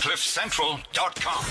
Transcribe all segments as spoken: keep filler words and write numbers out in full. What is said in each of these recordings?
cliff central dot com.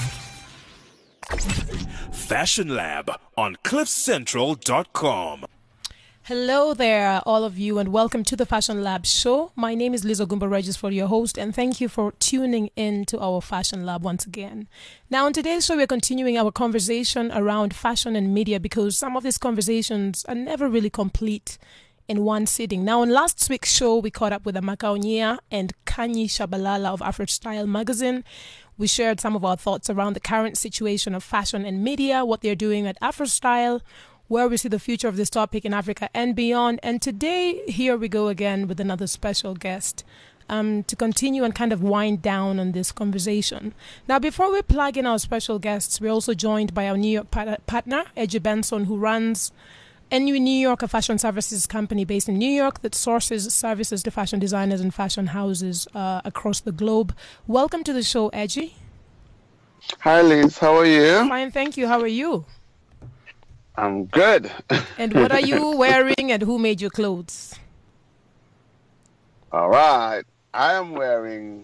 Fashion Lab on cliff central dot com. Hello there, all of you, and welcome to the Fashion Lab show. My name is Liz Ogumba Regis, for your host, and thank you for tuning in to our Fashion Lab once again. Now, on today's show, we're continuing our conversation around fashion and media because some of these conversations are never really complete in one sitting. Now, on last week's show, we caught up with Amaka Onyia and Kanyi Shabalala of Afro Style magazine. We shared some of our thoughts around the current situation of fashion and media, what they're doing at Afro Style, where we see the future of this topic in Africa and beyond. And today, here we go again with another special guest um, to continue and kind of wind down on this conversation. Now, before we plug in our special guests, we're also joined by our New York pat- partner, Edgy Benson, who runs N U New York, a fashion services company based in New York that sources services to fashion designers and fashion houses uh, across the globe. Welcome to the show, Edgy. Hi, Liz. How are you? Fine, thank you. How are you? I'm good. And what are you wearing and who made your clothes? All right. I am wearing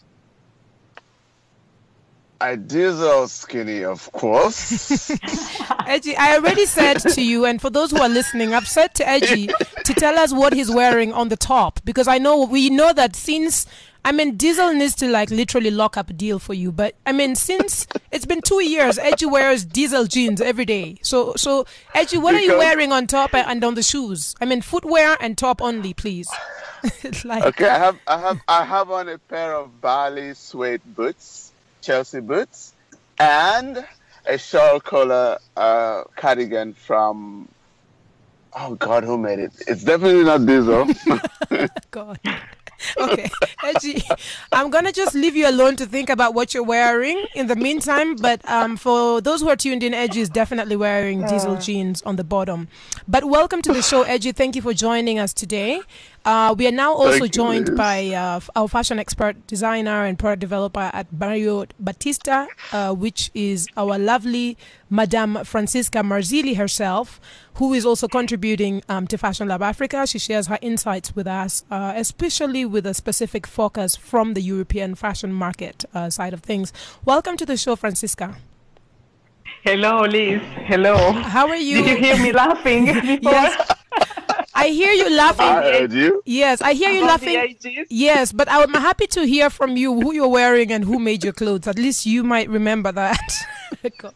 a diesel skinny, of course. Edgy, I already said to you, and for those who are listening, I've said to Edgy to tell us what he's wearing on the top, because I know we know that since I mean, Diesel needs to like literally lock up a deal for you. But I mean, since it's been two years, Edgy wears Diesel jeans every day. So, so Edgy, what because, are you wearing on top and on the shoes? I mean, footwear and top only, please. like, okay, I have, I have, I have on a pair of Bali suede boots, Chelsea boots, and a shawl collar uh, cardigan from. Oh God, who made it? It's definitely not Diesel. God. Okay, Edgy, I'm going to just leave you alone to think about what you're wearing in the meantime. But um, for those who are tuned in, Edgy is definitely wearing Diesel jeans on the bottom. But welcome to the show, Edgy. Thank you for joining us today. Uh, we are now also Thank joined you, by uh, our fashion expert, designer, and product developer at Mario Batista, uh, which is our lovely Madame Francisca Marzilli herself, who is also contributing um, to Fashion Lab Africa. She shares her insights with us, uh, especially with a specific focus from the European fashion market uh, side of things. Welcome to the show, Francisca. Hello, Liz. Hello. How are you? Did you hear me laughing before? Yes. I hear you laughing. I heard you. Yes, I hear you About laughing. the ages? Yes, but I'm happy to hear from you who you're wearing and who made your clothes. At least you might remember that. God.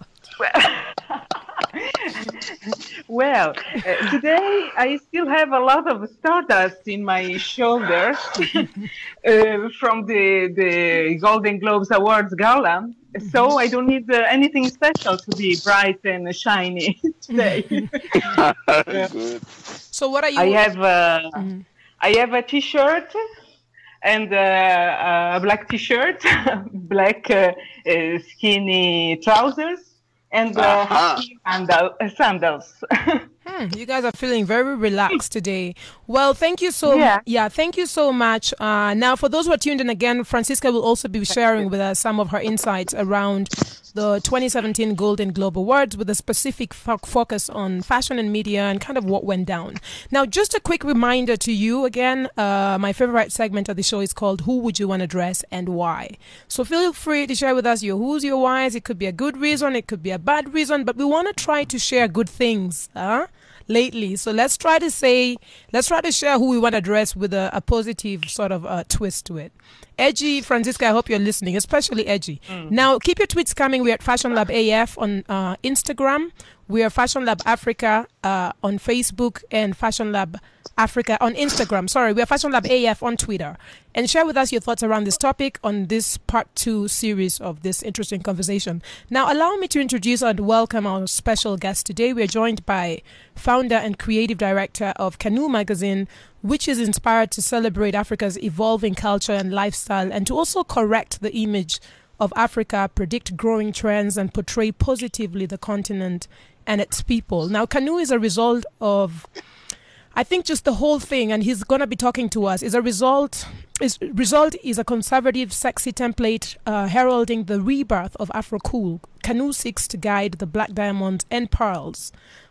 Well, uh, today I still have a lot of stardust in my shoulders uh, from the, the Golden Globes Awards Gala. So I don't need uh, anything special to be bright and shiny today. Good. So what are you? I have uh, Mhm. I have a T-shirt and uh, a black T-shirt, black uh, uh, skinny trousers, and uh, Uh-huh. sandal, uh, sandals. Hmm, you guys are feeling very relaxed today. Well, thank you so Yeah. yeah, thank you so much. Uh, now, for those who are tuned in again, Francisca will also be sharing with us some of her insights around the twenty seventeen Golden Globe Awards with a specific fo- focus on fashion and media and kind of what went down. Now, just a quick reminder to you again, uh, my favorite segment of the show is called Who Would You Want to Dress and Why? So feel free to share with us your who's, your whys. It could be a good reason, it could be a bad reason, but we want to try to share good things. Huh? Lately. So let's try to say, let's try to share who we want to address with a, a positive sort of uh, twist to it. Edgy, Francisca, I hope you're listening, especially Edgy. Mm. Now, keep your tweets coming. We're at Fashion Lab A F on uh, Instagram. We are Fashion Lab Africa uh, on Facebook and Fashion Lab Africa on Instagram. Sorry, we are Fashion Lab A F on Twitter. And share with us your thoughts around this topic on this part two series of this interesting conversation. Now, allow me to introduce and welcome our special guest today. We are joined by founder and creative director of Canoe Magazine, which is inspired to celebrate Africa's evolving culture and lifestyle and to also correct the image of Africa, predict growing trends, and portray positively the continent and its people. Now, Canoe is a result of, I think, just the whole thing, and he's going to be talking to us, is a result, is result is a conservative, sexy template uh, heralding the rebirth of Afro-Cool. Canoe seeks to guide the black diamonds and pearls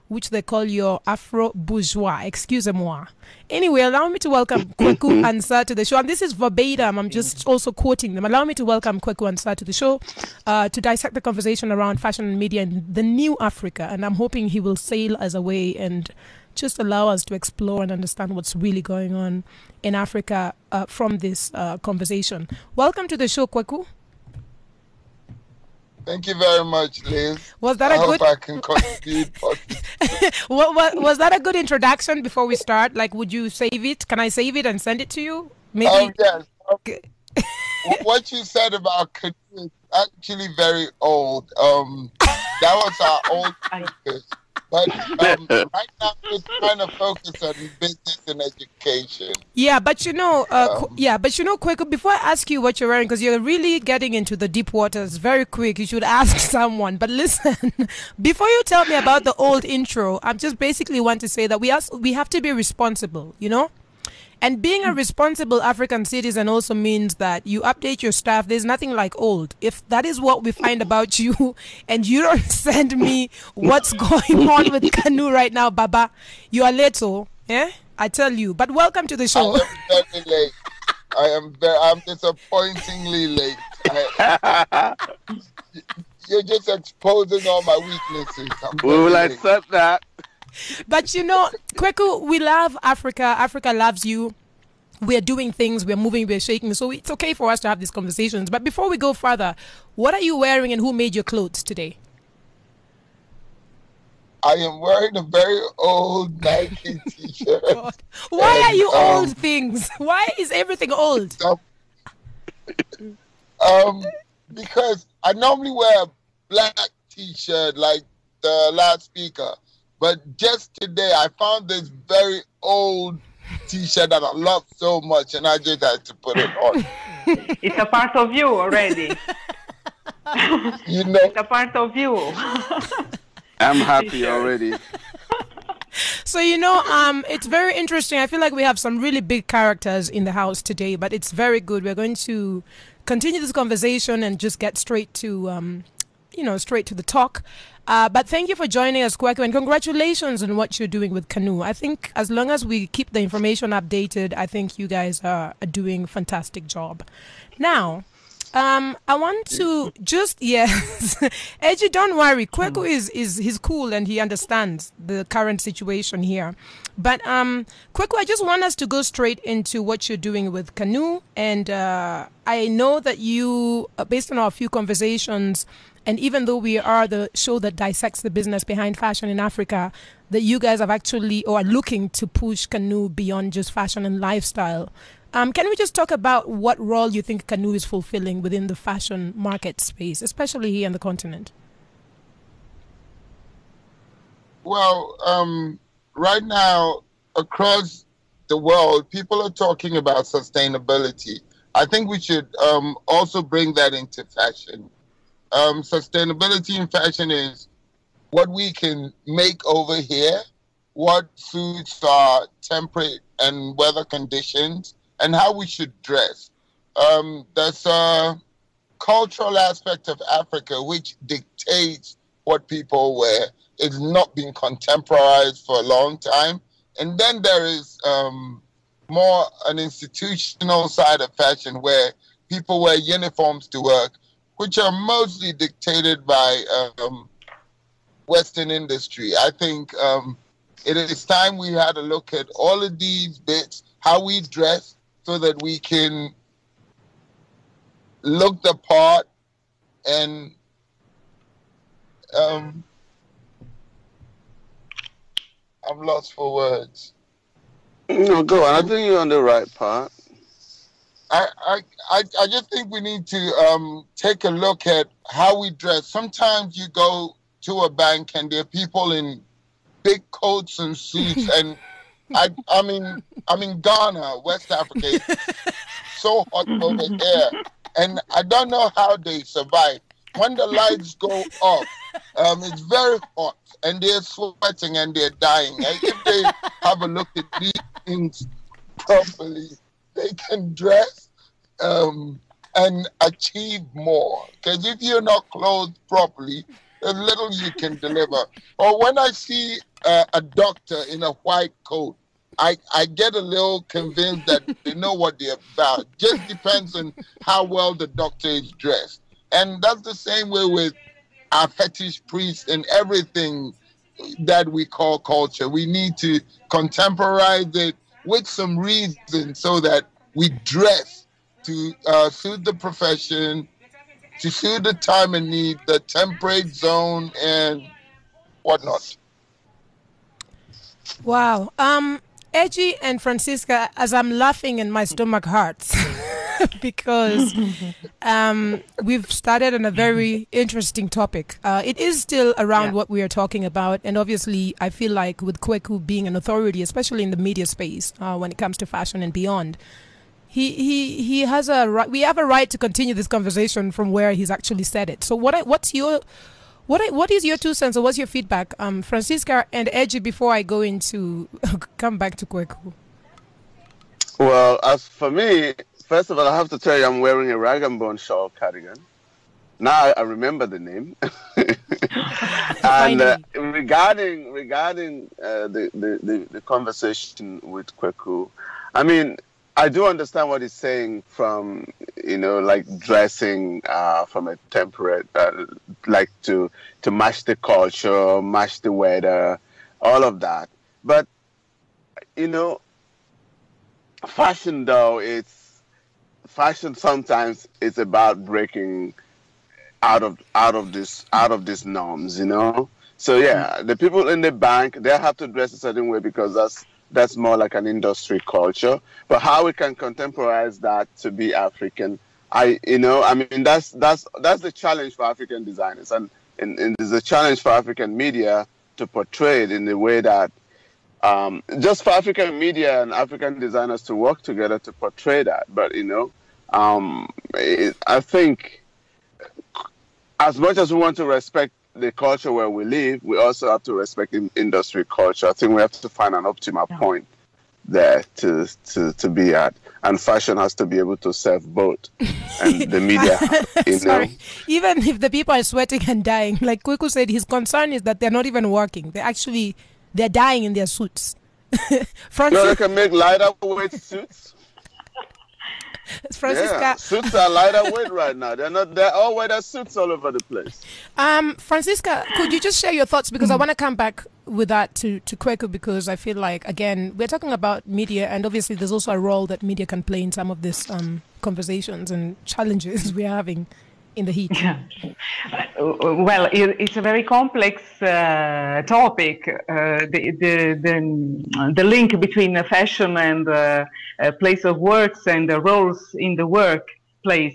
which they call your Afro-bourgeois. Excusez-moi. Anyway, allow me to welcome Kweku Ansah to the show. And this is verbatim. I'm just also quoting them. Allow me to welcome Kweku Ansah to the show uh, to dissect the conversation around fashion and media in the new Africa. And I'm hoping he will sail us away and just allow us to explore and understand what's really going on in Africa uh, from this uh, conversation. Welcome to the show, Kweku. Thank you very much, Liz. Was that I a hope good? I can contribute. what, what, was that a good introduction before we start? Like, would you save it? Can I save it and send it to you? Maybe. Um, yes. Um, what you said about Canoe is actually very old. Um, that was our old focus. But um, right now we're trying to focus on business and education. Yeah, but you know, uh, Um, yeah, but you know, Kweku, before I ask you what you're wearing, because you're really getting into the deep waters very quick, you should ask someone. But listen, before you tell me about the old intro, I just basically want to say that we also, we have to be responsible, you know? And being a responsible African citizen also means that you update your staff. There's nothing like old. If that is what we find about you and you don't send me what's going on with Canoe right now, Baba, you are late, so, yeah? I tell you. But welcome to the show. I am very late. I am very, I'm disappointingly late. I, you're just exposing all my weaknesses. I'm We very will late. accept that. But you know, Kweku, we love Africa. Africa loves you. We're doing things, we're moving, we're shaking. So it's okay for us to have these conversations. But before we go further, what are you wearing and who made your clothes today? I am wearing a very old Nike t-shirt. God. Why are you And, um, old things? Why is everything old? Um, because I normally wear a black t-shirt like the last speaker. But just today, I found this very old T-shirt that I love so much, and I just had to put it on. It's a part of you already. You know, It's a part of you. I'm happy already. So, you know, um, it's very interesting. I feel like we have some really big characters in the house today, but it's very good. We're going to continue this conversation and just get straight to, um, you know, straight to the talk. Uh, but thank you for joining us, Kweku, and congratulations on what you're doing with Canoe. I think as long as we keep the information updated, I think you guys are, are doing a fantastic job. Now, um, I want to just, yes, Edgy, don't worry. Kweku is, is he's cool and he understands the current situation here. But um, Kweku, I just want us to go straight into what you're doing with Canoe. And uh, I know that you, uh, based on our few conversations, and even though we are the show that dissects the business behind fashion in Africa, that you guys have actually or are looking to push Canoe beyond just fashion and lifestyle. Um, can we just talk about what role you think Canoe is fulfilling within the fashion market space, especially here on the continent? well, um, right now across the world, people are talking about sustainability. I think we should um, also bring that into fashion. Um, sustainability in fashion is what we can make over here, what suits our temperate and weather conditions, and how we should dress. Um, there's a cultural aspect of Africa which dictates what people wear. It's not been contemporized for a long time. And then there is um, more an institutional side of fashion where people wear uniforms to work, which are mostly dictated by um, Western industry. I think um, it is time we had a look at all of these bits, how we dress, so that we can look the part and um, I'm lost for words. No, go on. I think you're on the right part. I, I, I, I just think we need to um, take a look at how we dress. Sometimes you go to a bank and there are people in big coats and suits, and I, I mean, I'm in Ghana, West Africa. It's so hot over here, and I don't know how they survive. When the lights go up, um, it's very hot, and they're sweating and they're dying. And if they have a look at these things properly, they can dress um, and achieve more. Because if you're not clothed properly, there's little you can deliver. Or when I see uh, a doctor in a white coat, I, I get a little convinced that they know what they're about. Just depends on how well the doctor is dressed. And that's the same way with our fetish priests and everything that we call culture. We need to contemporize it with some reason so that we dress to uh, suit the profession, to suit the time and need, the temperate zone, and whatnot. Wow. Um, Edgy and Francisca, as I'm laughing and my stomach hurts because um, we've started on a very interesting topic. Uh, it is still around yeah. what we are talking about. And obviously, I feel like with Kweku being an authority, especially in the media space, uh, when it comes to fashion and beyond, he he he has a right, we have a right to continue this conversation from where he's actually said it. So what I, what's your what what is your two cents or what's your feedback, um, Francisca and Edgy, before I go into come back to Kweku? Well, as for me, first of all, I have to tell you, I'm wearing a rag and bone shawl cardigan. Now I, I remember the name. And uh, regarding regarding uh, the, the, the the conversation with Kweku, I mean, I do understand what he's saying from, you know, like dressing uh, from a temperate, uh, like to to match the culture, match the weather, all of that. But, you know, fashion though, it's fashion sometimes it's about breaking out of out of this out of these norms, you know. So yeah, the people in the bank, they have to dress a certain way because that's that's more like an industry culture. But how we can contemporize that to be African, I you know, I mean that's that's that's the challenge for African designers, and and, and there's a challenge for African media to portray it in the way that um, just for African media and African designers to work together to portray that. But you know, um, it, I think as much as we want to respect the culture where we live, we also have to respect in industry culture. I think we have to find an optimal yeah. point there to, to to be at, and fashion has to be able to serve both, and the media, you Sorry. know. Even if the people are sweating and dying, like Kweku said, his concern is that they're not even working. They're actually they're dying in their suits. No, they can make lighter weight suits. Francisca, yeah, suits are lighter weight right now. They're not. They're all weather suits all over the place. Um, Francisca, could you just share your thoughts, because I want to come back with that to to Kweku, because I feel like, again, we're talking about media, and obviously there's also a role that media can play in some of these um conversations and challenges we're having in the heat. Yeah. Well, it, it's a very complex uh, topic. Uh, the, the the the link between uh, fashion and uh, uh, place of works and the roles in the workplace.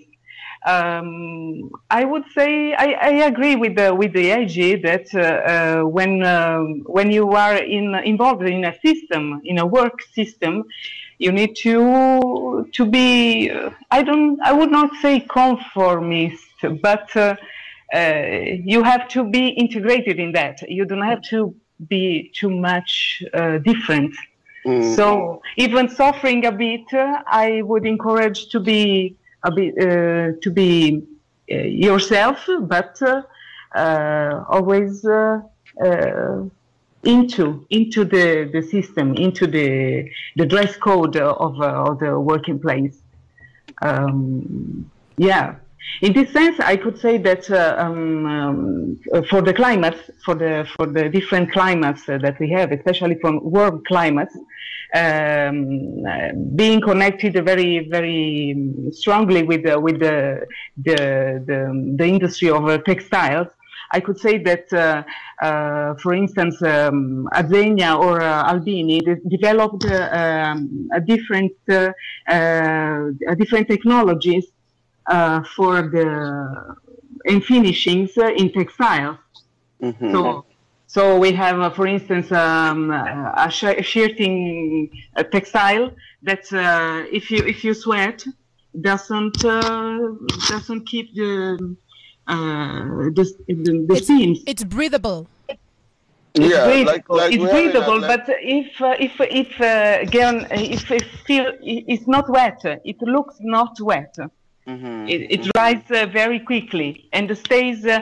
Um, I would say I, I agree with the with the Edgy that uh, uh, when uh, when you are in involved in a system, in a work system, you need to to be. Uh, I don't. I would not say conformist, but uh, uh, you have to be integrated in that. You don't have to be too much uh, different. Mm. So even suffering a bit, uh, I would encourage to be a bit uh, to be uh, yourself, but uh, uh, always uh, uh, into into the, the system, into the the dress code of, uh, of the working place. Um, yeah. In this sense, I could say that uh, um, um, for the climates, for the for the different climates uh, that we have, especially from warm climates, um, uh, being connected very very strongly with the, with the the the, the industry of uh, textiles, I could say that, uh, uh, for instance, um, Azzegna or uh, Albini de developed uh, um, a different uh, uh, a different technologies. Uh, for the in finishings uh, in textiles. Mm-hmm. So, so we have, uh, for instance, um, a shirting a textile that uh, if you if you sweat, doesn't uh, doesn't keep the uh, the the, the it's, seams. It's breathable. It's yeah, breathable. like, like it's breathable, like... but if uh, if if uh, again if it still it's not wet, it looks not wet. Mm-hmm. It, it dries uh, very quickly and stays uh,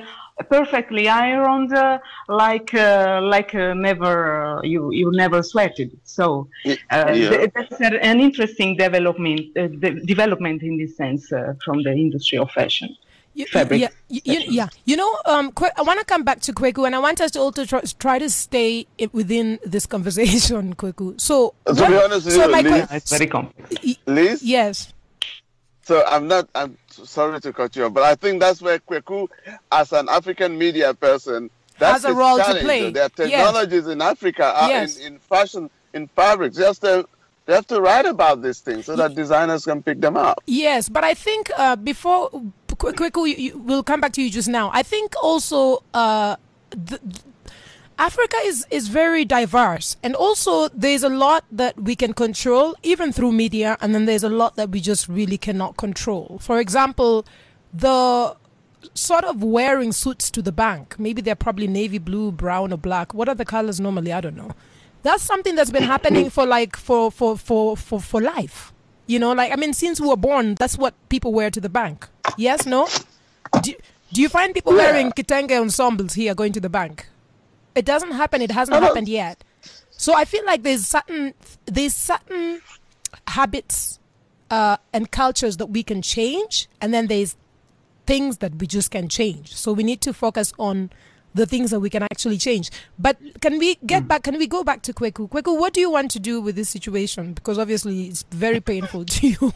perfectly ironed, uh, like uh, like uh, never uh, you you never sweated. So uh, Yeah. th- that's a- an interesting development uh, de- development in this sense uh, from the industry of fashion. You, Fabric yeah, you, you, fashion. yeah. You know, um, que- I want to come back to Kweku, and I want us to also try, try to stay i- within this conversation, Kweku. So, To what- be honest with so you, my Liz- que- It's very complex. y- Liz? yes, So I'm not, I'm sorry to cut you off, but I think that's where Kweku, as an African media person, that's Has a his role to challenge, play. though. There are Yes. technologies in Africa, uh, Yes. in, in fashion, in fabrics. Just to, they have to write about these things so that designers can pick them up. yes. But I think uh, before Kwe- Kweku, you, you, we'll come back to you just now. I think also uh, the, Africa is, is very diverse, and also there's a lot that we can control even through media, and then there's a lot that we just really cannot control. For example, the sort of wearing suits to the bank. Maybe they're probably navy blue, brown, or black. What are the colors normally? I don't know. That's something that's been happening for like for for for for, for life. You know, like I mean, since we were born, that's what people wear to the bank. Yes, no. Do, do you find people Yeah. wearing kitenge ensembles here going to the bank? It doesn't happen. It hasn't I don't- happened yet. So I feel like there's certain there's certain habits uh, and cultures that we can change, and then there's things that we just can change. So we need to focus on the things that we can actually change. But can we get back? Can we go back to Kweku? Kweku, what do you want to do with this situation? Because obviously it's very painful to you.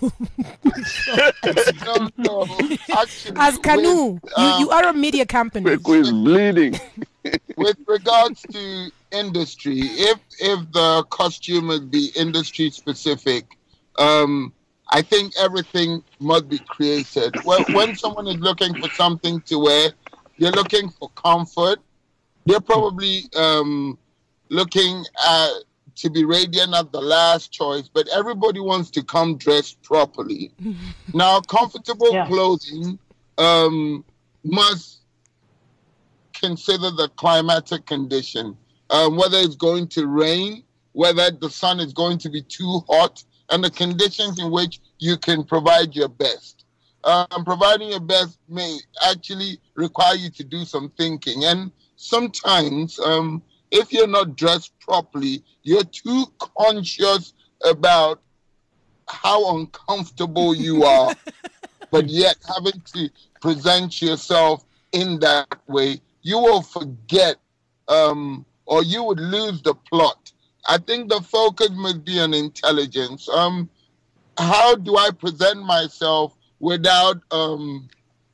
No, no. Actually, As Kanu, with, you, um, you are a media company. Kweku is bleeding. with regards to industry, if if the costumers be industry specific, um, I think everything must be created. Well, when someone is looking for something to wear, they're looking for comfort. They're probably um, looking at to be radiant at the last choice, but everybody wants to come dressed properly. Now, comfortable Yeah. clothing um, must consider the climatic condition, um, whether it's going to rain, whether the sun is going to be too hot, and the conditions in which you can provide your best. Um, providing your best may actually require you to do some thinking. And sometimes, um, if you're not dressed properly, you're too conscious about how uncomfortable you are, but yet having to present yourself in that way, you will forget um, or you would lose the plot. I think the focus must be on intelligence. Um, how do I present myself without um,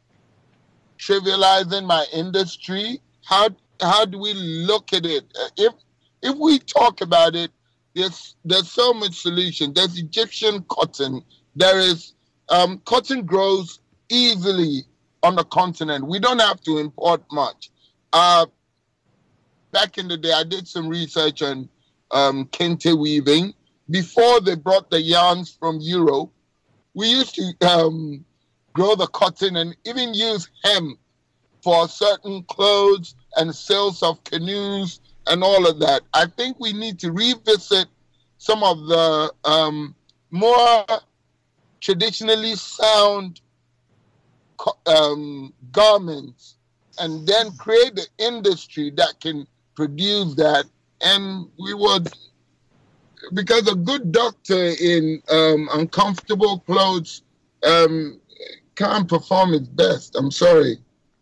trivializing my industry? How how do we look at it? Uh, If if we talk about it, there's there's so much solution. There's Egyptian cotton. There is um, cotton grows easily on the continent. We don't have to import much. Uh, back in the day, I did some research on um, kente weaving. Before they brought the yarns from Europe, we used to um, grow the cotton and even use hemp for certain clothes and sales of canoes and all of that. I think we need to revisit some of the um, more traditionally sound co- um, garments and then create the industry that can produce that. And we would, because a good doctor in um, uncomfortable clothes um, can't perform his best. I'm sorry.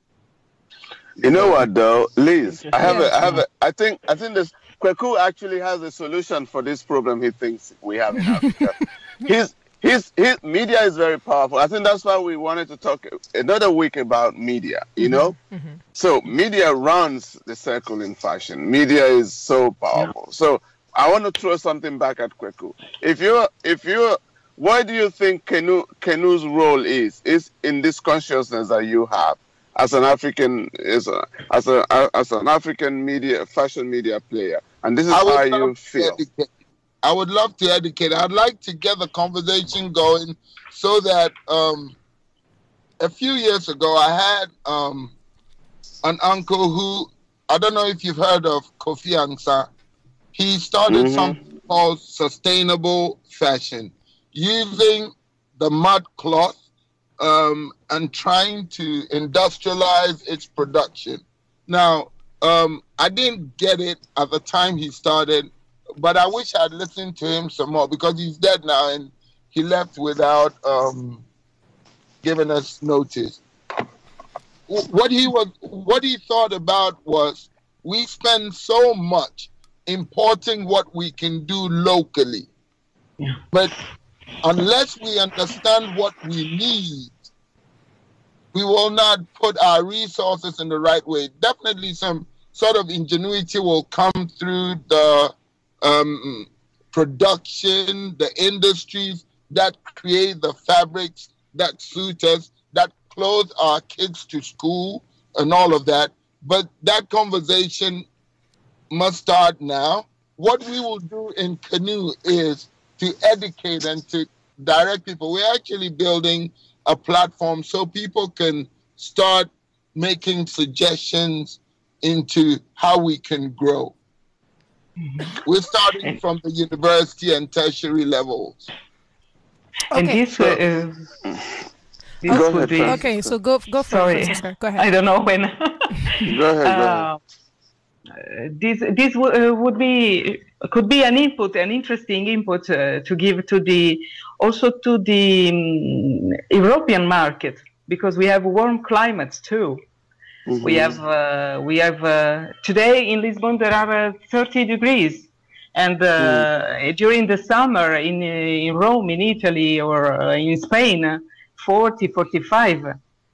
You know what, though, Liz? I have Yeah. a, I have a, I think, I think this Kweku actually has a solution for this problem he thinks we have in Africa. his, his, his media is very powerful. I think that's why we wanted to talk another week about media. You know, so media runs the circle in fashion. Media is so powerful. So I want to throw something back at Kweku. If you, if you, what do you think Kenu, Kenu's role is? Is in this consciousness that you have as an African, as a, as a, as an African media, fashion media player, and this is I would how love you to feel. educate. I would love to educate. I'd like to get the conversation going so that um, a few years ago I had um, an uncle who, I don't know if you've heard of Kofi Ansah. He started Mhm. something called sustainable fashion, using the mud cloth um, and trying to industrialize its production. Now, um, I didn't get it at the time he started, but I wish I'd listened to him some more because he's dead now and he left without um, giving us notice. What he was, what he thought about was we spend so much importing what we can do locally, yeah. But unless we understand what we need, we will not put our resources in the right way. Definitely some sort of ingenuity will come through the um, production, the industries that create the fabrics that suit us, that clothe our kids to school and all of that. But that conversation must start now. What we will do in Canoe is to educate and to direct people. We're actually building a platform so people can start making suggestions into how we can grow. Mm-hmm. We're starting from the university and tertiary levels. And okay. this, uh, is, this go would ahead, be... Okay, so go, go for Sorry. it, Francisca. Go ahead. I don't know when. go ahead, go ahead. Uh, this this w- uh, would be could be an input, an interesting input uh, to give to the also to the um, European market, because we have warm climates too. Mm-hmm. We have uh, we have uh, today in Lisbon there are uh, thirty degrees, and uh, mm. during the summer in in Rome, in Italy, or uh, in Spain, forty, forty-five.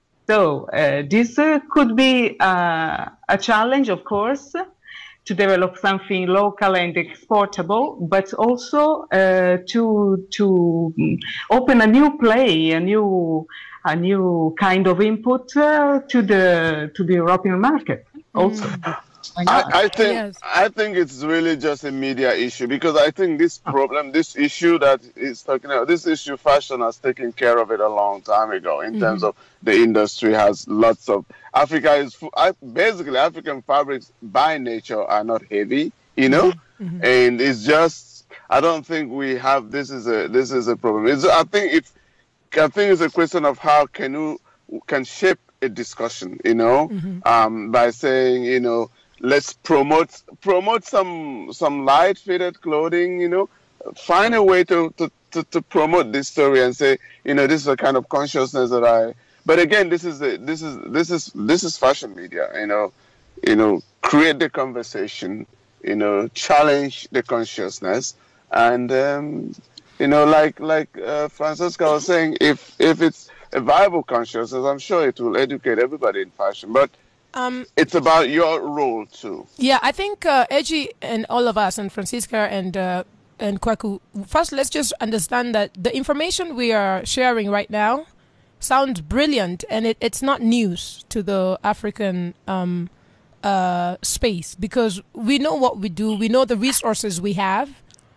So uh, this uh, could be uh, a challenge, of course, to develop something local and exportable, but also uh, to to open a new play, a new a new kind of input uh, to the to the European market. Also, mm. I, I think yes. I think it's really just a media issue, because I think this problem, this issue that is talking about, this issue, fashion has taken care of it a long time ago. In mm-hmm. terms of the industry has lots of Africa is basically African fabrics by nature are not heavy, you know, mm-hmm. and it's just I don't think we have this is a this is a problem. It's, I think it's I think it's a question of how Canoe can shape a discussion, you know, mm-hmm. um, by saying, you know, let's promote promote some some light fitted clothing, you know, find a way to, to, to, to promote this story and say, you know, this is a kind of consciousness that I. But again, this is a, this is this is this is fashion media, you know, you know, create the conversation, you know, challenge the consciousness, and um, you know, like like uh, Francisca was saying, if if it's a viable consciousness, I'm sure it will educate everybody in fashion, but. Um, it's about your role too. Yeah, I think uh, Edgy and all of us, and Francisca and uh, and Kwaku, first let's just understand that the information we are sharing right now sounds brilliant, and it, it's not news to the African um, uh, space, because we know what we do, we know the resources we have,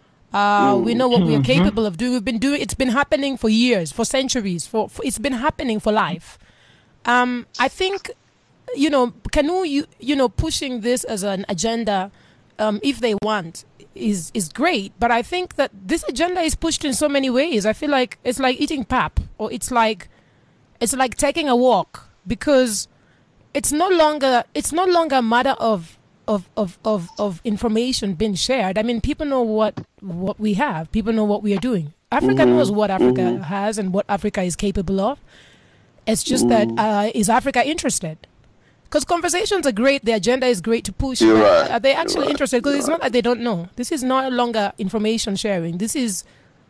uh, mm. we know what we are capable of doing. We've been doing. It's been happening for years, for centuries. For, for it's been happening for life. Um, I think. You know, Canoe, you, you know, pushing this as an agenda, um, if they want, is is great. But I think that this agenda is pushed in so many ways. I feel like it's like eating pap, or it's like it's like taking a walk, because it's no longer it's no longer a matter of of, of, of, of information being shared. I mean, people know what what we have. People know what we are doing. Africa mm-hmm. knows what Africa mm-hmm. has and what Africa is capable of. It's just mm-hmm. that uh, is Africa interested? Because conversations are great, the agenda is great to push. You're right. Are they actually right. interested? Because it's right. not that they don't know. This is no longer information sharing. This is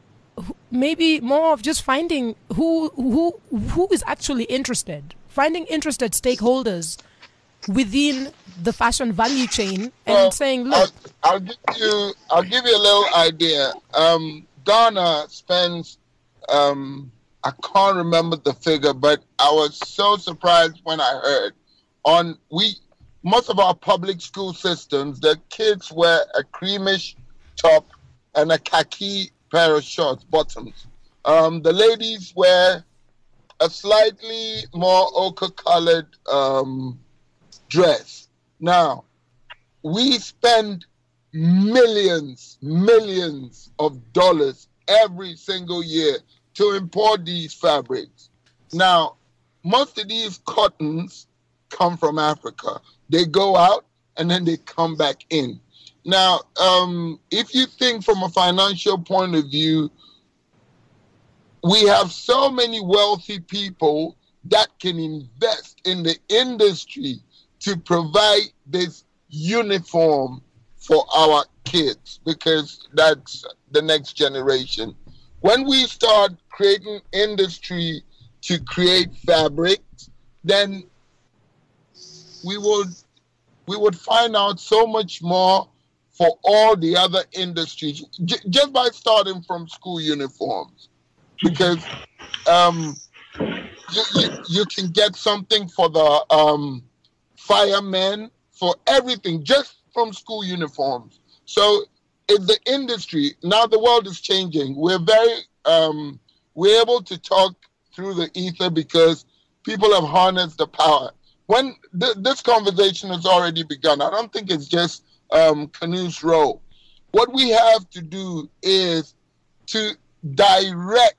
maybe more of just finding who who who is actually interested, finding interested stakeholders within the fashion value chain, and well, saying, "Look, I'll, I'll give you I'll give you a little idea. Um, Ghana spends um, I can't remember the figure, but I was so surprised when I heard. On we, most of our public school systems, the kids wear a creamish top and a khaki pair of shorts, bottoms. Um, the ladies wear a slightly more ochre-colored um, dress. Now, we spend millions, millions of dollars every single year to import these fabrics. Now, most of these cottons come from Africa. They go out and then they come back in. Now, um, if you think from a financial point of view, we have so many wealthy people that can invest in the industry to provide this uniform for our kids, because that's the next generation. When we start creating industry to create fabrics, then we would we would find out so much more for all the other industries, j- just by starting from school uniforms, because um, you, you, you can get something for the um, firemen, for everything, just from school uniforms. So it's the industry. Now the world is changing. We're very, um, we're able to talk through the ether because people have harnessed the power. When th- this conversation has already begun, I don't think it's just um, Canoes Row. What we have to do is to direct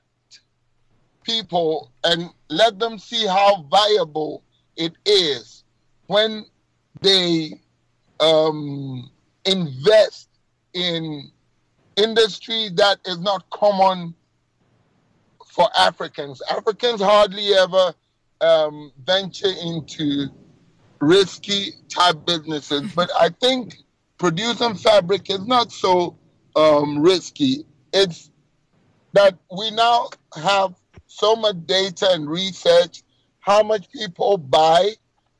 people and let them see how viable it is when they um, invest in industry that is not common for Africans. Africans hardly ever um, venture into risky type businesses, but I think producing fabric is not so um, risky. It's that we now have so much data and research, how much people buy,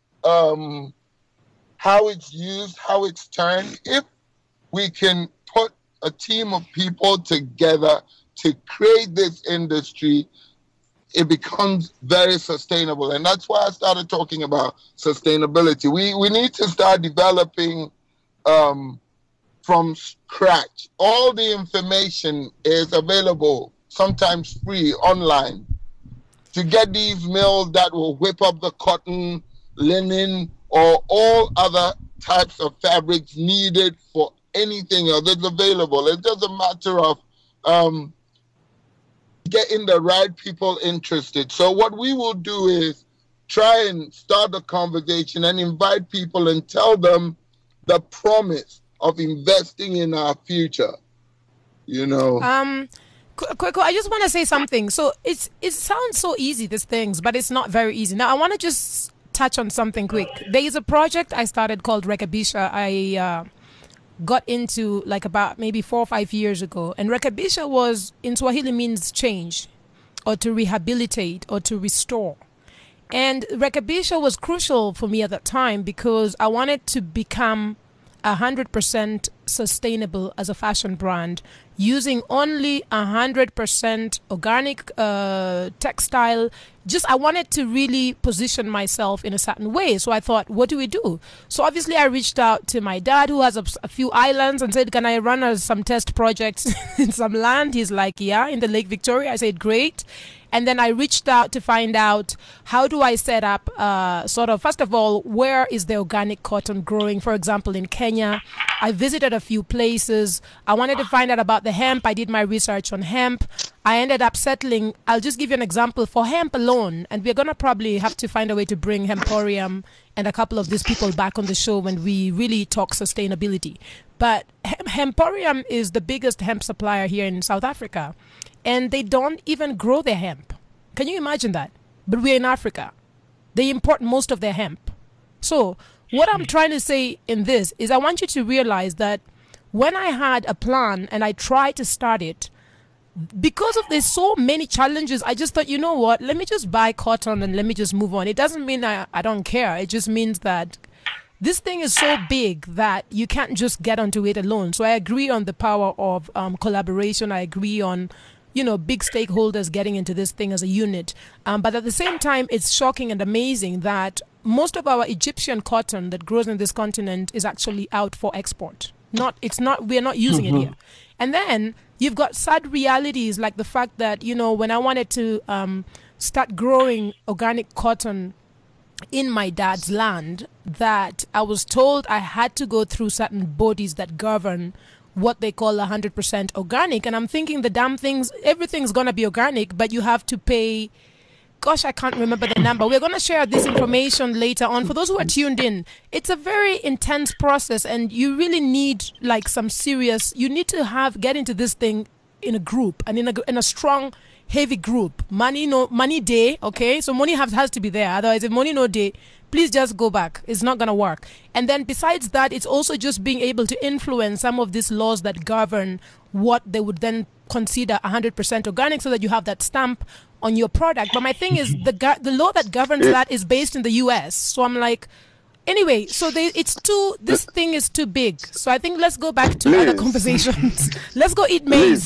um, how it's used, how it's turned. If we can put a team of people together to create this industry, it becomes very sustainable. And that's why I started talking about sustainability. We we need to start developing um, from scratch. All the information is available, sometimes free, online, to get these mills that will whip up the cotton, linen, or all other types of fabrics needed for anything else. It's available. It's just a matter of um, getting the right people interested. So what we will do is try and start a conversation and invite people and tell them the promise of investing in our future. You know. Um, Kweko, I just want to say something. So it's it sounds so easy, these things, but it's not very easy. Now I want to just touch on something quick. There is a project I started called Rekebisha. I uh, got into like about maybe four or five years ago, and Rekebisha was in Swahili means change, or to rehabilitate, or to restore. And Rekebisha was crucial for me at that time because I wanted to become one hundred percent sustainable as a fashion brand, using only one hundred percent organic uh, textile. Just I wanted to really position myself in a certain way. So I thought, what do we do? So obviously I reached out to my dad, who has a, a few islands, and said, can I run uh, some test projects in some land? He's like, yeah, in the Lake Victoria. I said, great. And then I reached out to find out, how do I set up uh, sort of, first of all, where is the organic cotton growing? For example, in Kenya, I visited a few places. I wanted to find out about the hemp. I did my research on hemp. I ended up settling, I'll just give you an example for hemp alone. And we're going to probably have to find a way to bring Hemporium and a couple of these people back on the show when we really talk sustainability. But Hemporium is the biggest hemp supplier here in South Africa. And they don't even grow their hemp. Can you imagine that? But we're in Africa. They import most of their hemp. So what I'm trying to say in this is I want you to realize that when I had a plan and I tried to start it, because of there's so many challenges, I just thought, you know what, let me just buy cotton and let me just move on. It doesn't mean I, I don't care. It just means that this thing is so big that you can't just get onto it alone. So I agree on the power of um, collaboration. I agree on, you know, big stakeholders getting into this thing as a unit. Um, but at the same time, it's shocking and amazing that most of our Egyptian cotton that grows in this continent is actually out for export. Not, it's not, we're not using mm-hmm. it here. And then you've got sad realities like the fact that, you know, when I wanted to um, start growing organic cotton in my dad's land, that I was told I had to go through certain bodies that govern what they call one hundred percent organic. And I'm thinking the damn things, everything's going to be organic, but you have to pay gosh, I can't remember the number. We're going to share this information later on. For those who are tuned in, it's a very intense process, and you really need like some serious, you need to have, get into this thing in a group and in a, in a strong, heavy group. Money, no, money day, okay? So money has, has to be there. Otherwise, if money no day, please just go back. It's not going to work. And then besides that, it's also just being able to influence some of these laws that govern what they would then consider one hundred percent organic, so that you have that stamp on your product. But my thing is, the go- the law that governs that is based in the U S. So I'm like, anyway, so they, it's too, this thing is too big. So I think let's go back to Liz. other conversations. Let's go eat maize.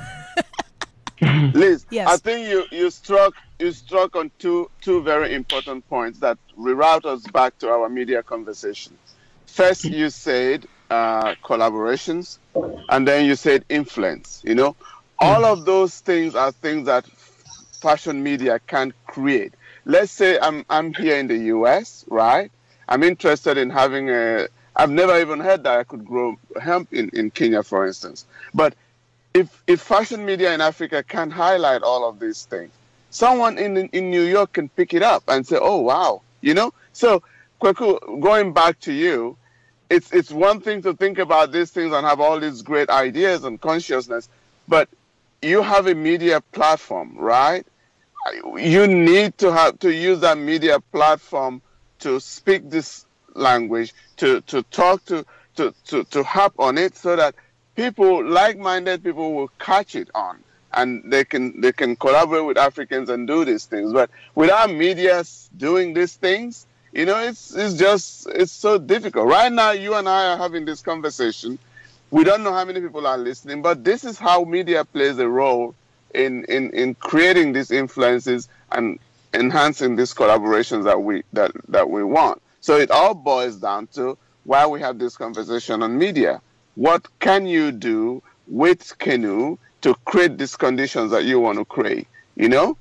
Liz, Yes. I think you, you struck you struck on two two very important points that reroute us back to our media conversation. First, you said uh, collaborations, and then you said influence. You know, all of those things are things that fashion media can create. Let's say I'm I'm here in the U S, right? I'm interested in having a. I've never even heard that I could grow hemp in, in Kenya, for instance. But if if fashion media in Africa can highlight all of these things, someone in in New York can pick it up and say, "Oh, wow," you know. So, Kweku, going back to you, it's it's one thing to think about these things and have all these great ideas and consciousness, but you have a media platform, right? You need to have to use that media platform to speak this language, to to talk to to to to harp on it, so that people, like-minded people, will catch it on, and they can they can collaborate with Africans and do these things. But without media doing these things, you know, it's it's just it's so difficult. Right now, you and I are having this conversation. We don't know how many people are listening, but this is how media plays a role in in in creating these influences and enhancing these collaborations that we that that we want. So it all boils down to why we have this conversation on media. What can you do with Canoe to create these conditions that you want to create? You know,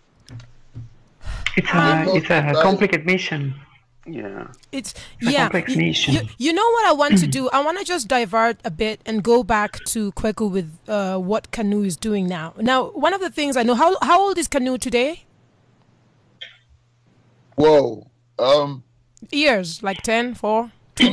it's a it's a complicated mission. Yeah. It's, It's a yeah. complex You, nation. you, you know what I want to do? I want to just divert a bit and go back to Kweku with uh, what Canoe is doing now. Now, one of the things I know, how how old is Canoe today? Whoa. Um, Years, like ten, four?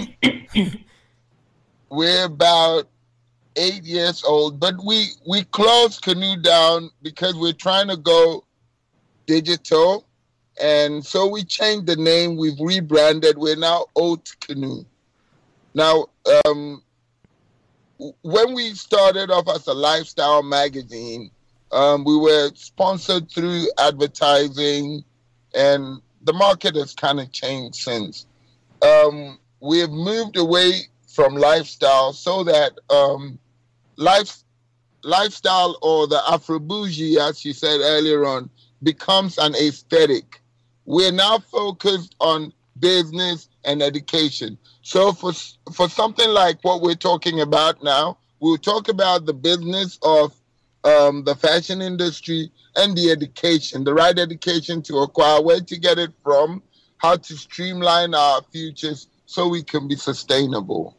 we're about eight years old, but we we closed Canoe down because we're trying to go digital, and so we changed the name. We've rebranded. We're now Haute Canoe. Now, um, when we started off as a lifestyle magazine, um, we were sponsored through advertising, and the market has kind of changed since. Um, we have moved away from lifestyle so that um, life, lifestyle, or the Afro-bougie, as you said earlier on, becomes an aesthetic. We're now focused on business and education. So for for something like what we're talking about now, we'll talk about the business of um, the fashion industry and the education, the right education to acquire, where to get it from, how to streamline our futures so we can be sustainable.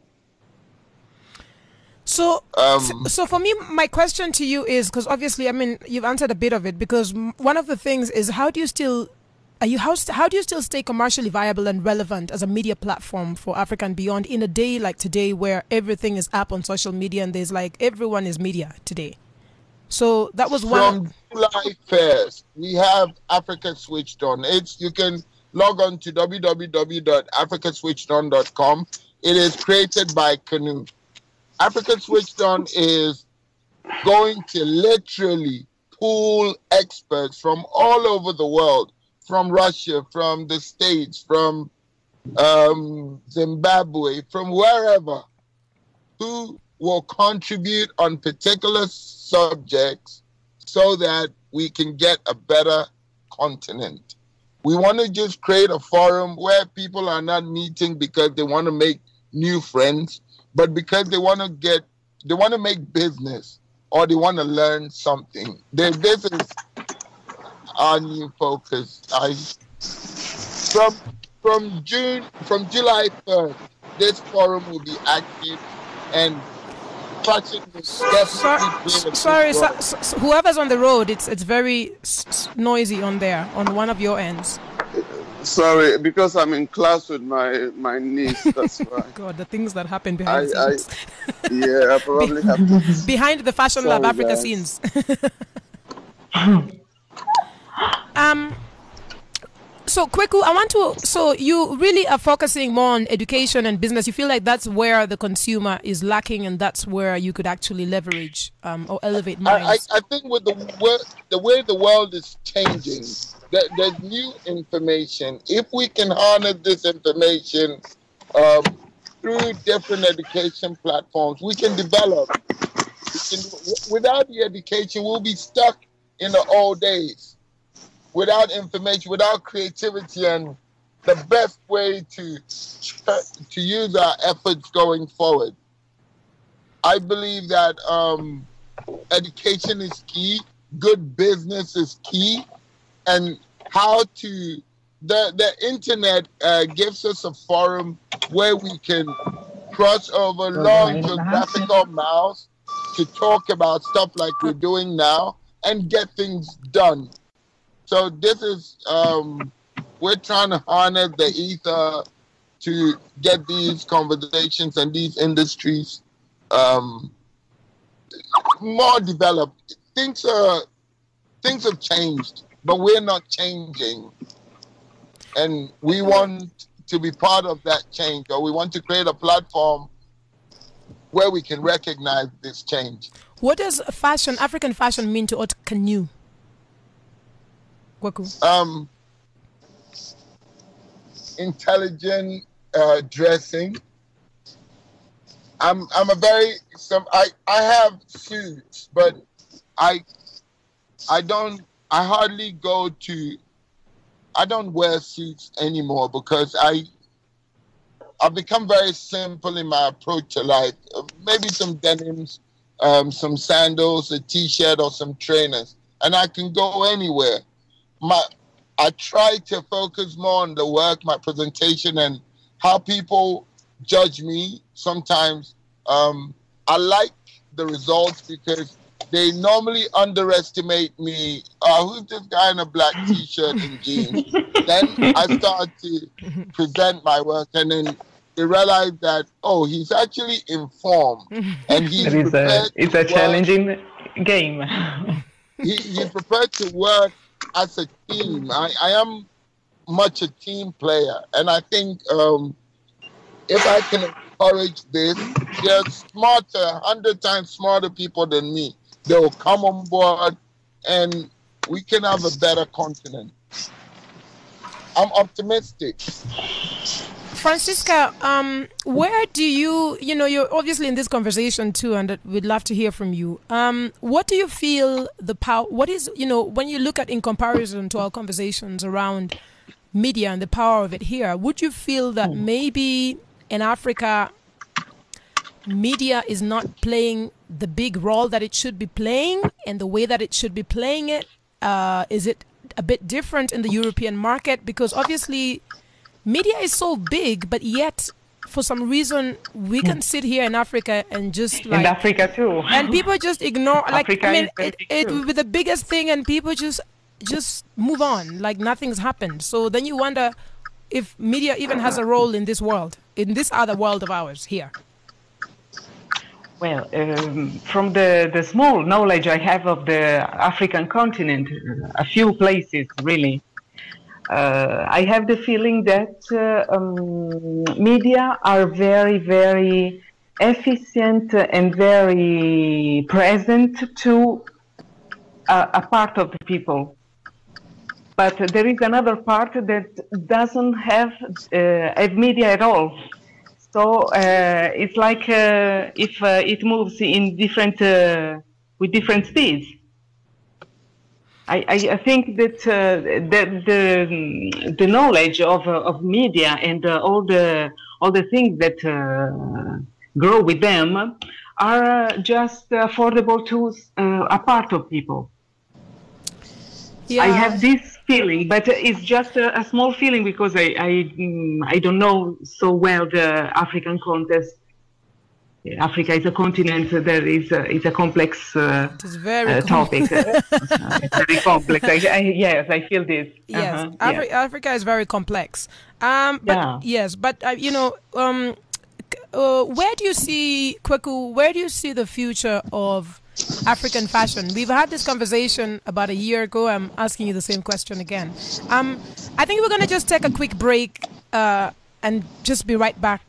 So, Um, so, so for me, my question to you is, because obviously, I mean, you've answered a bit of it, because m- one of the things is, how do you still, are you how, st- how do you still stay commercially viable and relevant as a media platform for Africa and beyond in a day like today, where everything is up on social media and there's like everyone is media today? So that was one. From July first, we have Africa Switched On. It's you can log on to w w w dot africa switched on dot com. It is created by Canoe. Africa Switched On is going to literally pool experts from all over the world, from Russia, from the States, from um, Zimbabwe, from wherever, who will contribute on particular subjects so that we can get a better continent. We want to just create a forum where people are not meeting because they want to make new friends, but because they want to get, they want to make business or they want to learn something. They, this is our new focus. I from from June, from July first, this forum will be active, and fashion is definitely So, playing a sorry, big so, role. so, so whoever's on the road, it's it's very s- s- noisy on there, on one of your ends. Sorry, because I'm in class with my my niece. That's why. God, the things that happen I, behind the I scenes. yeah, I probably have to. Behind the Fashion Lab Sorry, Africa guys. scenes. um. So, Kweku, I want to. So, you really are focusing more on education and business. You feel like that's where the consumer is lacking, and that's where you could actually leverage um, or elevate I, I, minds. I think with the way, the way the world is changing, that there's new information. If we can harness this information um, through different education platforms, we can develop. We can, without the education, we'll be stuck in the old days. Without information, without creativity, and the best way to to use our efforts going forward. I believe that um, education is key, good business is key, and how to the the internet uh, gives us a forum where we can cross over long geographical miles to talk about stuff like we're doing now and get things done. So this is, um, we're trying to harness the ether to get these conversations and these industries um, more developed. Things are, things have changed, but we're not changing. And we want to be part of that change, or we want to create a platform where we can recognize this change. What does fashion, African fashion, mean to Haute Canoe? Um, intelligent uh, dressing. I'm I'm a very some I, I have suits, but I I don't I hardly go to I don't wear suits anymore because I I've become very simple in my approach to life. Maybe some denims, um, some sandals, a t-shirt, or some trainers, and I can go anywhere. My, I try to focus more on the work, my presentation, and how people judge me. Sometimes um, I like the results because they normally underestimate me. Uh, who's this guy in a black t-shirt and jeans? Then I start to present my work, and then they realize that, oh, he's actually informed, and he's It is prepared a, it's to a work. challenging game. He, he's prepared to work as a team. I, I am much a team player, and I think um, if I can encourage this, there are smarter, a hundred times smarter people than me. They will come on board, and we can have a better continent. I'm optimistic. Francisca, um, where do you, you know, you're obviously in this conversation too, and we'd love to hear from you. Um, what do you feel the power, what is, you know, when you look at in comparison to our conversations around media and the power of it here, would you feel that maybe in Africa, media is not playing the big role that it should be playing and the way that it should be playing it? Uh, is it a bit different in the European market? Because obviously media is so big, but yet for some reason we can sit here in Africa and just like in Africa too, and people just ignore. Like Africa I mean, is very it, big it too. will be the biggest thing, and people just just move on like nothing's happened. So then you wonder if media even has a role in this world, in this other world of ours here. Well, um, from the, the small knowledge I have of the African continent, a few places really, uh, I have the feeling that uh, um, media are very, very efficient and very present to a, a part of the people. But there is another part that doesn't have, uh, have media at all. So uh, it's like uh, if uh, it moves in different, uh, with different speeds. I, I, I think that uh, the, the the knowledge of uh, of media and uh, all the all the things that uh, grow with them are uh, just affordable to uh, a part of people. Yeah. I have this feeling, but it's just a, a small feeling because I I, mm, I don't know so well the African context. Africa is a continent that is a, is a complex uh, It is very uh, com- topic. It's very complex. I, I, yes, I feel this. Yes, Uh-huh, Afri- yes. Africa is very complex. Um, but Yeah. yes, but uh, you know, um, c- uh, where do you see, Kweku? Where do you see the future of African fashion? We've had this conversation about a year ago. I'm asking you the same question again. Um, I think we're gonna just take a quick break uh, and just be right back.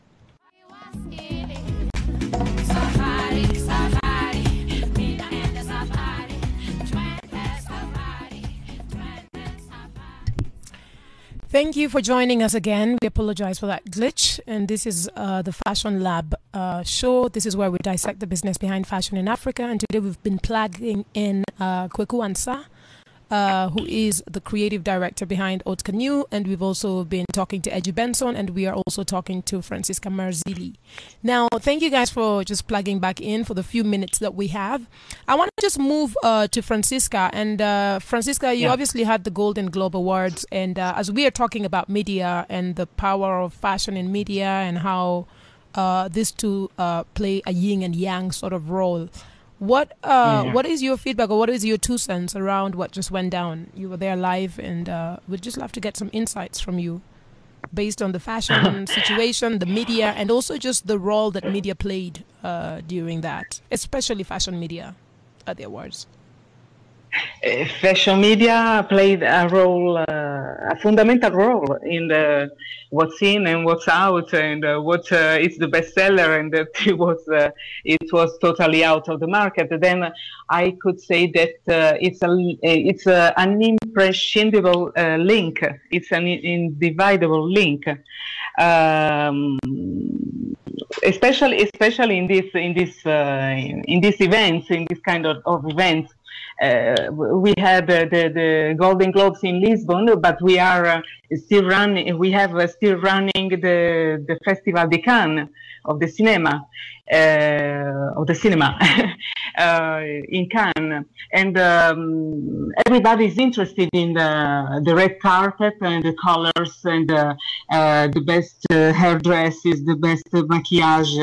Thank you for joining us again. We apologize for that glitch. And this is uh, the Fashion Lab uh, show. This is where we dissect the business behind fashion in Africa. And today we've been plugging in uh, Kweku Ansah, uh, who is the creative director behind Haute Canoe. And we've also been talking to Eddie Benson, and we are also talking to Francisca Marzilli. Now, thank you guys for just plugging back in for the few minutes that we have. I want to just move uh, to Francisca. And uh, Francisca, you Yeah. obviously had the Golden Globe Awards. And uh, as we are talking about media and the power of fashion in media and how uh, these two uh, play a yin and yang sort of role, what uh, Yeah. what is your feedback, or what is your two cents around what just went down? You were there live, and uh, we'd just love to get some insights from you based on the fashion situation, the media, and also just the role that media played uh, during that, especially fashion media at the awards. Uh, fashion media played a role, uh, a fundamental role in the, what's in and what's out, and uh, what uh, is the bestseller, and that it was uh, it was totally out of the market. Then I could say that uh, it's a it's a, an imprescindible uh, link. It's an indivisible link. Um, especially especially in this in this uh, in, in these events, in this kind of, of events. Uh, we had uh, the, the Golden Globes in Lisbon, but we are uh, still running. We have uh, still running the the Festival de Cannes of the cinema, uh, of the cinema uh, in Cannes, and um, everybody is interested in the the red carpet and the colors and uh, uh, the best uh, hairdresses, the best maquillage,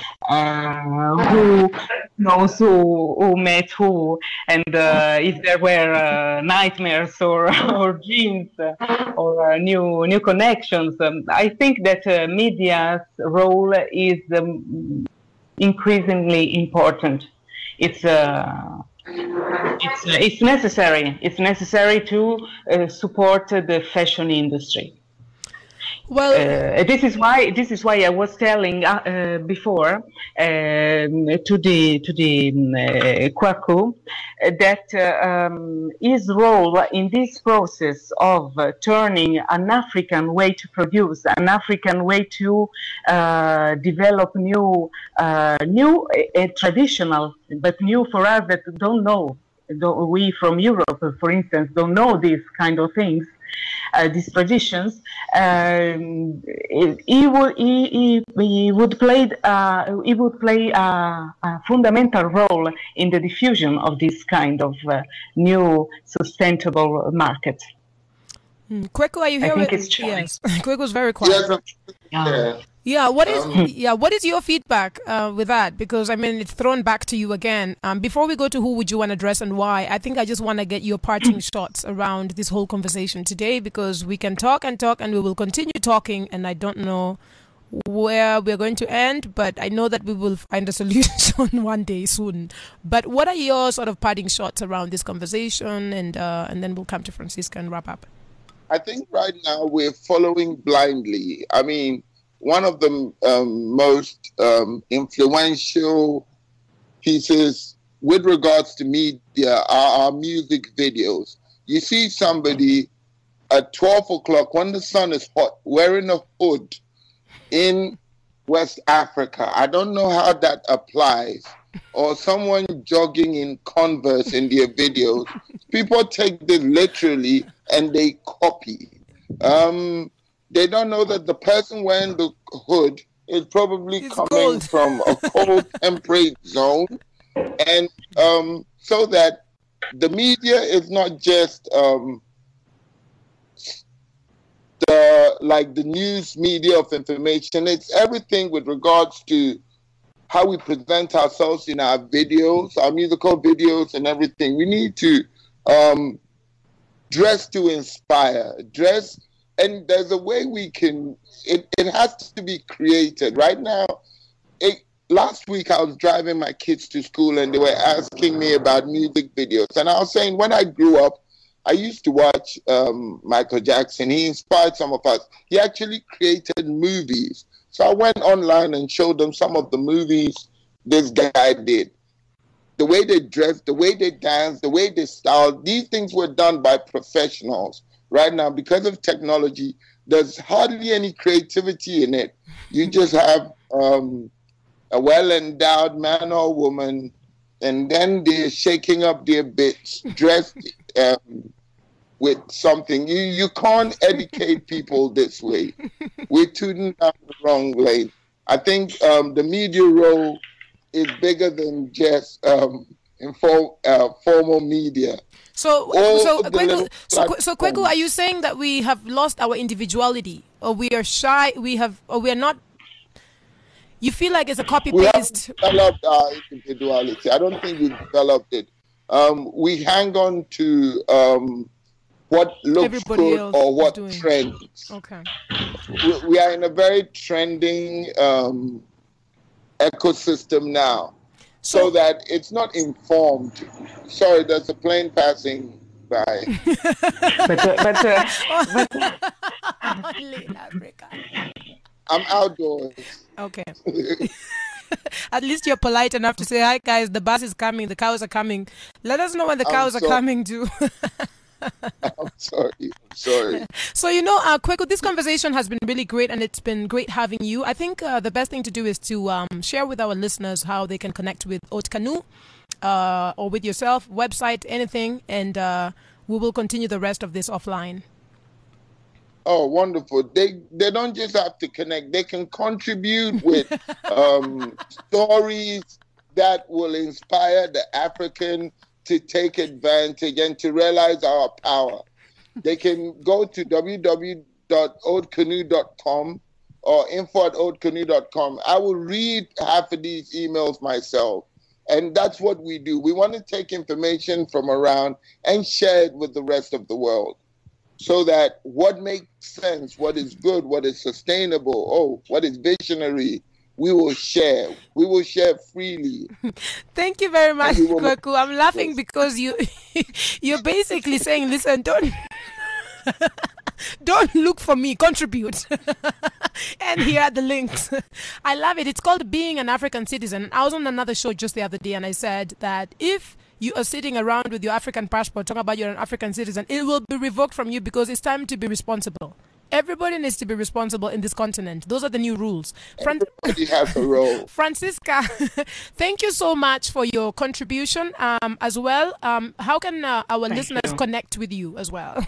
uh, who knows who, who met who, and uh, if there were uh, nightmares or or dreams uh, or uh, new new connections. Um, I think that uh, media's role is um, increasingly important. It's uh, it's uh, it's necessary. It's necessary to uh, support uh, the fashion industry. Well, Uh, this is why this is why I was telling uh, uh, before um, to the to the um, uh, Kweku uh, that uh, um, his role in this process of uh, turning an African way to produce, an African way to uh, develop new uh, new uh, traditional, but new for us that don't know. Don't, we from Europe, for instance, don't know these kind of things. Uh, these traditions, um, he would he, he, he would play uh, he would play a, a fundamental role in the diffusion of this kind of uh, new sustainable market. mm, Kweku, are you I here? think with- it's true. yes, Kweku was very quiet. Yes, I'm- yeah. Yeah, what is Um, yeah, what is your feedback uh, with that? Because I mean, it's thrown back to you again. Um, before we go to who would you want to address and why, I think I just want to get your parting shots around this whole conversation today, because we can talk and talk and we will continue talking, and I don't know where we're going to end, but I know that we will find a solution one day soon. But what are your sort of parting shots around this conversation, and uh, and then we'll come to Francisca and wrap up. I think right now we're following blindly. I mean, one of the um, most um, influential pieces with regards to media are our music videos. You see somebody at twelve o'clock when the sun is hot wearing a hood in West Africa. I don't know how that applies. Or someone jogging in Converse in their videos. People take this literally and they copy. Um, They don't know that the person wearing the hood is probably It's coming cold. from a cold temperate zone. And um, so that the media is not just um, the like the news media of information. It's everything with regards to how we present ourselves in our videos, our musical videos and everything. We need to um, dress to inspire, dress, and there's a way we can, it, it has to be created. Right now, it, last week I was driving my kids to school and they were asking me about music videos. And I was saying, when I grew up, I used to watch um, Michael Jackson. He inspired some of us. He actually created movies. So I went online and showed them some of the movies this guy did. The way they dressed, the way they danced, the way they styled, these things were done by professionals. Right now, because of technology, there's hardly any creativity in it. You just have um, a well-endowed man or woman, and then they're shaking up their bits, dressed um, with something. You you can't educate people this way. We're tuning down the wrong lane. I think um, the media role is bigger than just um, inform, uh, formal media. So, All so, the Kweku, little so, Kwe- so Kweku, platforms. are you saying that we have lost our individuality, or we are shy? We have, or we are not? You feel like it's a copy We paste? haven't developed our individuality. I don't think we've developed it. Um, we hang on to um, what looks Everybody good else or is what doing. trends. Okay. We, we are in a very trending um, ecosystem now, so, So, that it's not informed. Sorry, there's a plane passing by. But, uh, but, uh, but only in Africa. I'm outdoors. Okay. At least you're polite enough to say, "Hi guys, the bus is coming. The cows are coming. Let us know when the I'm cows are so- coming too." I'm sorry. I'm sorry. So, you know, uh, Kweku, this conversation has been really great, and it's been great having you. I think uh, the best thing to do is to um, share with our listeners how they can connect with Haute Canoe uh, or with yourself, website, anything, and uh, we will continue the rest of this offline. Oh, wonderful. They they don't just have to connect. They can contribute with um, stories that will inspire the African to take advantage and to realize our power. They can go to w w w dot haute canoe dot com or info at haute canoe dot com. I will read half of these emails myself. And that's what we do. We want to take information from around and share it with the rest of the world, so that what makes sense, what is good, what is sustainable, oh, what is visionary, we will share. We will share freely. Thank you very much, you will- Kweku. I'm laughing because you you're basically saying, listen, don't don't look for me, contribute. And here are the links. I love it. It's called Being an African Citizen. I was on another show just the other day and I said that if you are sitting around with your African passport talking about you're an African citizen, it will be revoked from you because it's time to be responsible. Everybody needs to be responsible in this continent. Those are the new rules. Fran- Everybody has a role. Francisca, thank you so much for your contribution um, as well. Um, how can uh, our Thank listeners you. connect with you as well?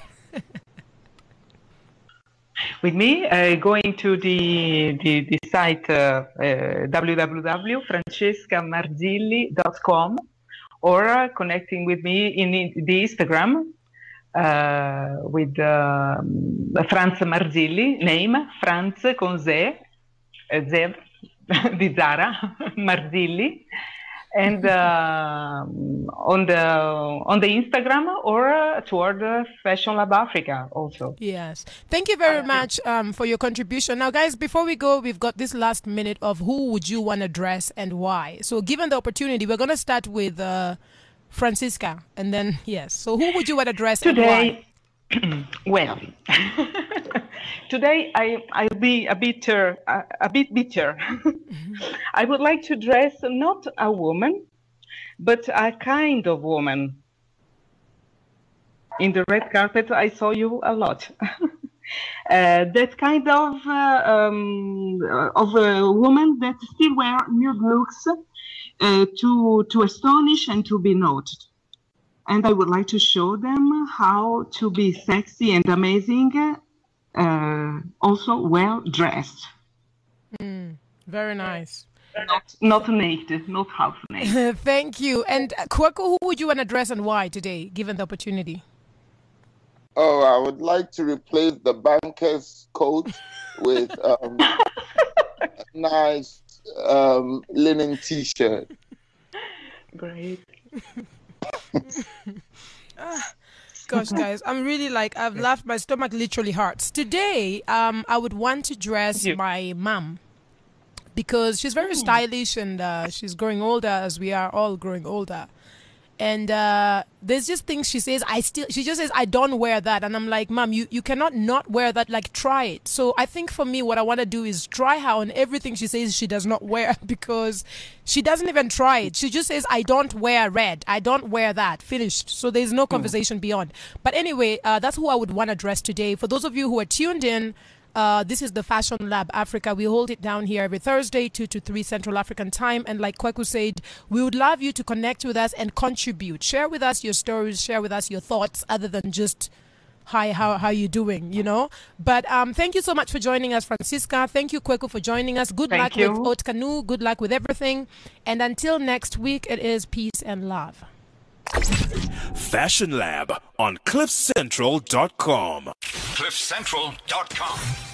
with me, uh, going to the the, the site uh, uh, w w w dot francesca marzilli dot com or uh, connecting with me in the Instagram uh, with uh, Franz Marzilli, name Franz con Z, uh, Z di Zara, Marzilli. And uh, on the on the Instagram or uh, toward uh, Fashion Lab Africa also. Yes. Thank you very much um, for your contribution. Now, guys, before we go, we've got this last minute of who would you want to dress and why. So given the opportunity, we're going to start with uh, Francisca. And then, yes. So who would you want to dress Today, and well, today I I'll be a bit uh, a, a bit bitter. I would like to dress not a woman, but a kind of woman. In the red carpet, I saw you a lot. uh, that kind of uh, um, of a woman that still wear nude looks uh, to to astonish and to be noted. And I would like to show them how to be sexy and amazing, uh, also well dressed. why? Mm, very nice. Not, not naked, not half naked. Thank you. And uh, Kweku, who would you want to dress and why today, given the opportunity? Oh, I would like to replace the banker's coat with um, a nice um, linen T-shirt. Great. Gosh, guys, I'm really like, I've laughed. My stomach literally hurts. Today, um, I would want to dress You- my mom because she's very stylish and uh, she's growing older, as we are all growing older. And uh, there's just things she says, I still, she just says, I don't wear that. And I'm like, Mom, you, you cannot not wear that. Like, try it. So I think for me, what I want to do is try her on everything she says she does not wear because she doesn't even try it. She just says, I don't wear red. I don't wear that. Finished. So there's no conversation beyond. But anyway, uh, that's who I would want to dress today. For those of you who are tuned in, Uh, this is the Fashion Lab Africa. We hold it down here every Thursday, two to three Central African time. And like Kweku said, we would love you to connect with us and contribute. Share with us your stories. Share with us your thoughts other than just, hi, how how you doing, you know? But um, thank you so much for joining us, Francisca. Thank you, Kweku, for joining us. Good Thank luck you. with Haute Canoe. Good luck with everything. And until next week, it is peace and love. Fashion Lab on cliff central dot com. cliff central dot com.